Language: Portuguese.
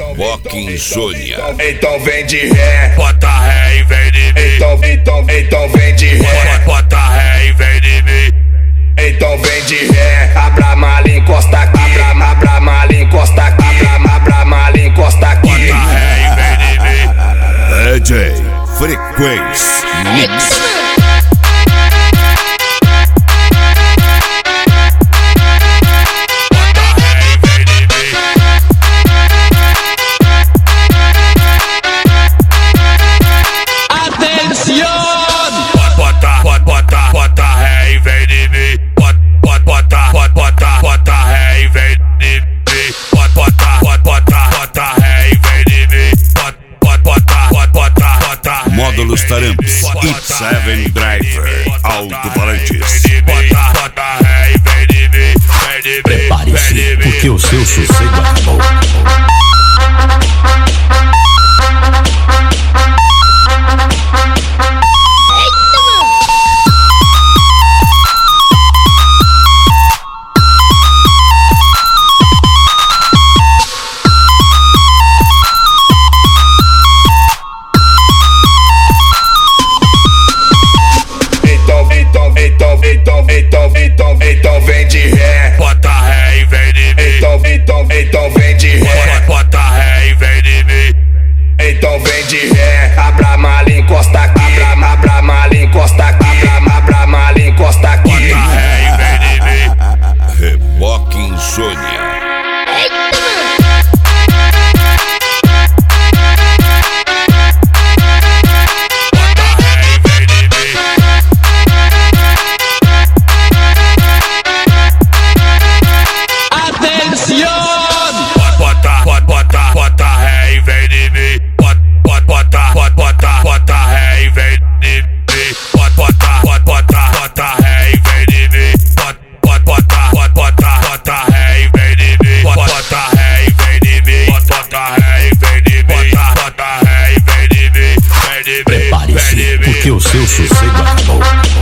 Reboque Insônia. Então vem de ré, Bota ré e vem de mim. Então vem de ré, Bota ré e vem de mim. então vem de ré. Abra a mala, encosta aqui. Abra a mala, encosta aqui. Abra a mala, encosta aqui. Bota ré e vem de mim. DJ Frequência Mix. Bota ré e vem de mim. Bota ré e vem de mim. Bota ré e vem de mim. Bota Módulos Taramps i7 Driver Alto-Falantes. Bota ré e vem de mim. Prepare-se, porque o seu sossego acabou. Então vem de ré, Bota ré e vem de mim. então vem de ré, Bota ré e vem de mim. então vem de ré. Abra a mala, encosta aqui. Abra a mala, encosta aqui. Abra a mala, encosta aqui. Bota ré e vem de mim. Reboque Insônia. Bota ré e vem de mim. Bota ré e vem de mim. Bota ré e vem de mim. Bota ré e vem de mim. Bota ré e vem de mim. Bota ré e vem de mim. Bota ré e vem de mim. Prepare-se, porque o seu sossego acabou.